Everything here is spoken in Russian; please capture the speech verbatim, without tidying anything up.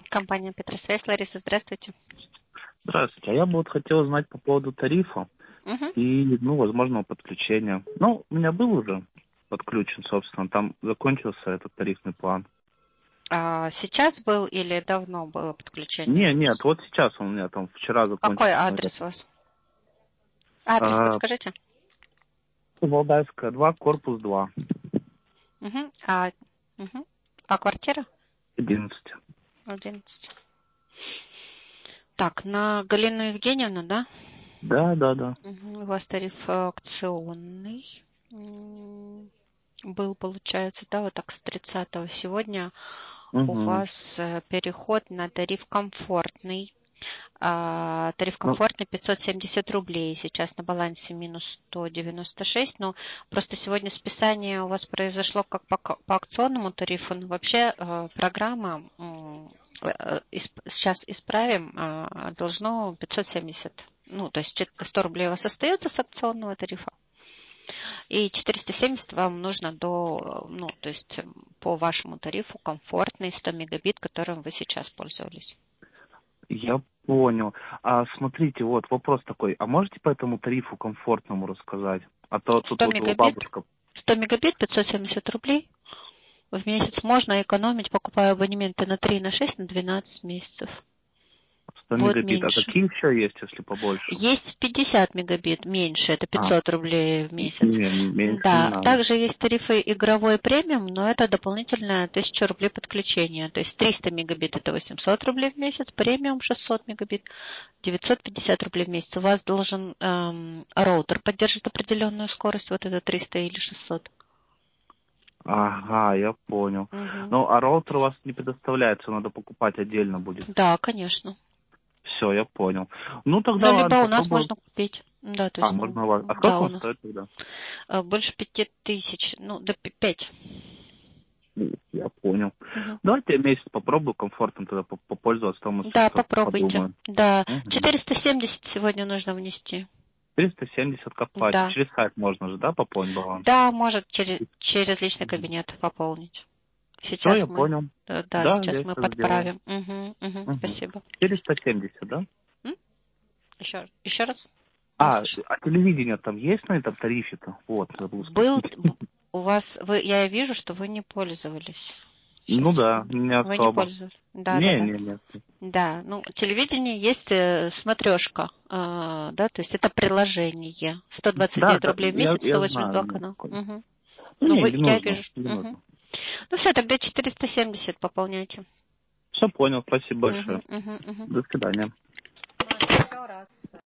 Компания Петросвязь. Лариса, здравствуйте. Здравствуйте. А я бы вот хотел узнать по поводу тарифа Угу. и, ну, возможного подключения. Ну, у меня был уже подключен, собственно, там закончился этот тарифный план. А сейчас был или давно было подключение? Не, нет, вот сейчас он у меня там вчера Какой закончился. адрес у вас? Адрес А, подскажите. Валдайская, два, корпус два, Угу. А, угу. А квартира? одиннадцать. одиннадцать. Так, на Галину Евгеньевну, да? Да, да, да. Угу. У вас тариф акционный. М, Был, получается, да, вот так с тридцатого. Сегодня у Угу. вас э, переход на тариф комфортный. А, тариф Ну, комфортный пятьсот семьдесят рублей. Сейчас на балансе минус сто девяносто шесть. Но просто сегодня списание у вас произошло как по, по акционному тарифу. Но вообще э, программа, м, э, исп- сейчас исправим, э, должно пятьсот семьдесят. Ну, то есть чет- сто рублей у вас остается с акционного тарифа. И четыреста семьдесят вам нужно до, ну, то есть э, по вашему тарифу комфортный сто мегабит, которым вы сейчас пользовались. я понял. А смотрите, вот вопрос такой. А можете по этому тарифу комфортному рассказать? А то тут сто вот у мегабит, бабушка... сто мегабит, пятьсот семьдесят рублей в месяц можно экономить, покупая абонементы на три, на шесть, на двенадцать месяцев. сто Будет мегабит. А меньше. какие еще есть, если побольше? Есть пятьдесят мегабит, меньше, это А, пятьсот рублей в месяц. не, меньше не Да, надо. также есть тарифы игровой премиум, но это дополнительное тысяча рублей подключения. То есть триста мегабит это восемьсот рублей в месяц, премиум шестьсот мегабит, девятьсот пятьдесят рублей в месяц. У вас должен эм, роутер поддерживать определенную скорость, вот это триста или шестьсот. Ага, я понял. Угу. Ну, а роутер у вас не предоставляется, надо покупать отдельно будет. Да, конечно. Все, я понял. Ну, тогда Ну, ладно, либо у нас попробую. можно купить. Да, то А, есть, ну, можно у вас. А да, сколько у он нас стоит тогда? э, больше пяти тысяч, ну, до пи- пять. Ну, я понял. Мгм. Давайте я месяц попробую комфортно тогда по- попользоваться, там, если Да, что, попробуйте. подумаю. Да, Угу. четыреста семьдесят сегодня нужно внести. триста семьдесят к оплате. Да. Через сайт можно же, да, пополнить баланс? Да, может через, через личный кабинет пополнить. Все, я Сейчас мы, понял. да, да, Да, я сейчас мы сейчас сделаю. подправим. Угу, угу, Угу. спасибо. четыреста семьдесят, да? М? Еще, еще раз? Не А, услышала. а телевидение там есть на этом тарифе-то? Вот, забыл Был спросить. б- у вас, вы, я вижу, что вы не пользовались. Ну Сейчас, да, секунду. не Вы не особо. пользовались. Да, да, Не, да. не, нет. Да, ну, телевидение есть э, смотрешка, э, да, то есть это приложение. сто двадцать Да, девять да, рублей в я, месяц, я сто восемьдесят два знаю, нет. канала. Мгм. Ну Ну, не, вы, не я нужно, вижу. не Мгм. нужно. Ну все, тогда четыреста семьдесят пополняйте. Все понял, спасибо большое. Мгм, мгм, мгм. До свидания.